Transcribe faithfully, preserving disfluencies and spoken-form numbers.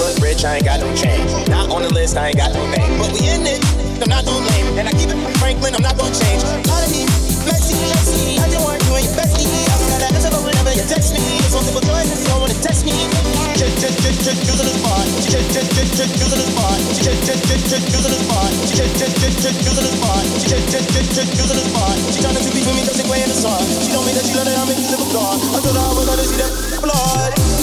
but rich, I ain't got no change. Not on the list, I ain't got no name. But we in it, I'm not no lame. And I keep it Franklin, I'm not gonna change. All of me, messy, messy. I don't want you and your bestie. I gotta answer but whenever you text me. It's one simple choice, you don't wanna test me. Check, check, check, check, using the spot. Check, check, check, check, using the spot. Check, check, check, check, using the spot. Check, check, check, check, using the spot. Check, check, check, check, using the spot. She tryna to be with me, doesn't weigh in the sun. She told me that she loved it, I'm in the live abroad. I told her I was gonna see that blood.